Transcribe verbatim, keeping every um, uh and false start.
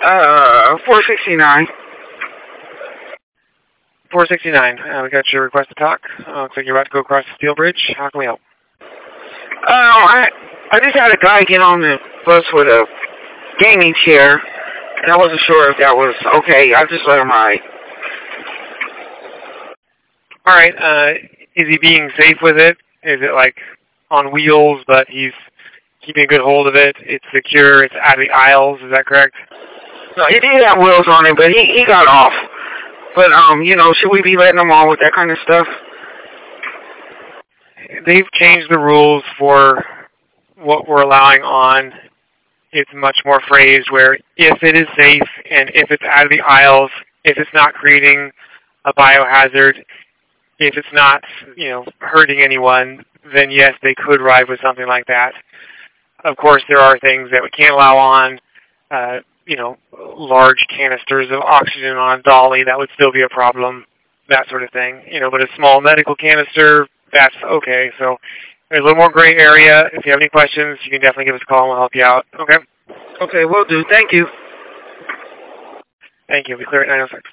Uh, four sixty-nine. four sixty-nine. Uh, we got your request to talk. Uh, looks like you're about to go across the steel bridge. How can we help? Uh, I, I just had a guy get on the bus with a gaming chair, and I wasn't sure if that was okay. I just let him ride. All right. Uh, is he being safe with it? Is it like on wheels, but he's keeping a good hold of it? It's secure. It's out of the aisles. Is that correct? No, he did have wheels on it, but he, he got off. But, um, you know, should we be letting him on with that kind of stuff? They've changed the rules for what we're allowing on. It's much more phrased where if it is safe and if it's out of the aisles, if it's not creating a biohazard, if it's not, you know, hurting anyone, then yes, they could ride with something like that. Of course, there are things that we can't allow on, uh, you know, large canisters of oxygen on a dolly, that would still be a problem, that sort of thing. You know, but a small medical canister, that's okay. So there's a little more gray area. If you have any questions, you can definitely give us a call and we'll help you out. Okay? Okay, will do. Thank you. Thank you. We clear at nine oh six.